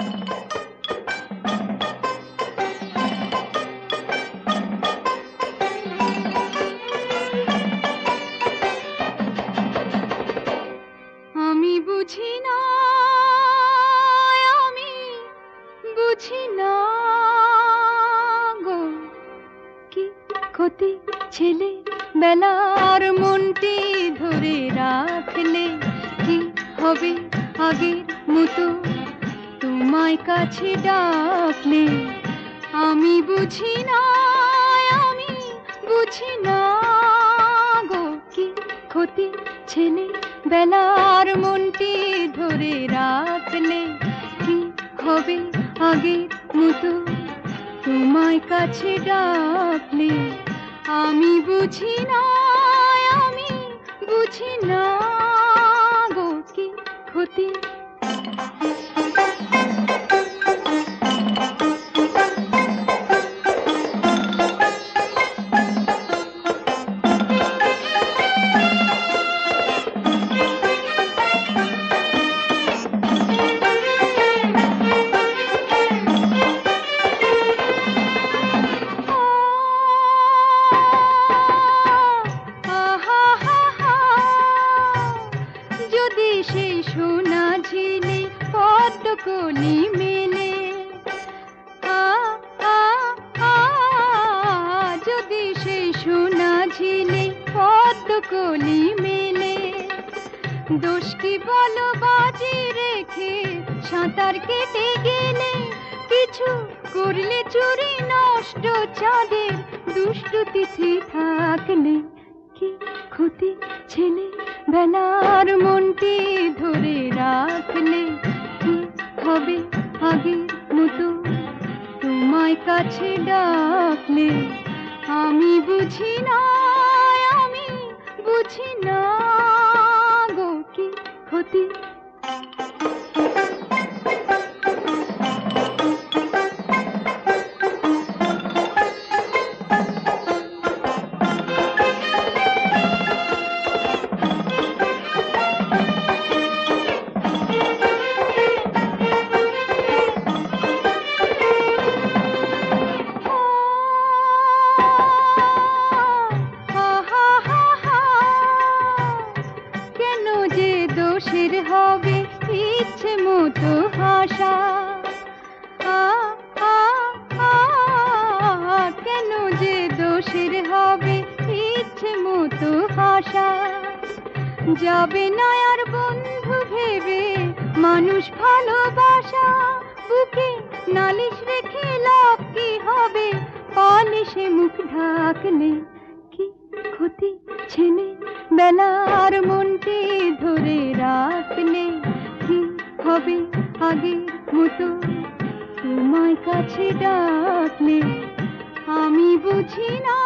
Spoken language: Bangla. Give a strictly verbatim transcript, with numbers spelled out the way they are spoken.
আমি বুঝি না, আমি বুঝি না গো, কি ক্ষতি ছেলে বেলার মনটি ধরে রাখলে কি হবে আগের মতো তোমায় কাছে ডাকলে। আমি বুঝি না, আমি বুঝি না গো, কি ক্ষতি ছেলে বেলার মনটি ধরে রাখলে কি হবে আগের মতো তোমায় কাছে ডাকলে। আমি বুঝি না, আমি বুঝি না গো, কি ক্ষতি। যদি সেই সোনা ঝিলে পদ্মকলি মেলে, আ আ আ যদি সেই সোনা ঝিলে পদ্মকলি মেলে, দোষ কি বলো বাজি রেখে সাঁতার কেটে গেলে, কিছু করলে চুরি নষ্ট চাঁদের দুষ্ট তিথি থাকলে কি ক্ষতি ছেলে বেলার মনটি ধরে রাখলে কি হবে আগের মতো তোমায় কাছে ডাকলে। আমি বুঝি না, আমি বুঝি না গো, কি ক্ষতি। কেন যে দোষের হবে ইচ্ছে মতো হাসা, আ আ আ কেন যে দোষের হবে ইচ্ছে মতো হাসা। যাবে না আর বন্ধু ভেবে মানুষ ভালোবাসা, বুকে নালিশ রেখে লাভ কি হবে পালিশে মুখ ঢাকলে কি ক্ষতি ছেলে বেলার মনটি ধরে রাখলে কি হবে আগের মতো তোমায় কাছে ডাকলে। আমি বুঝি না,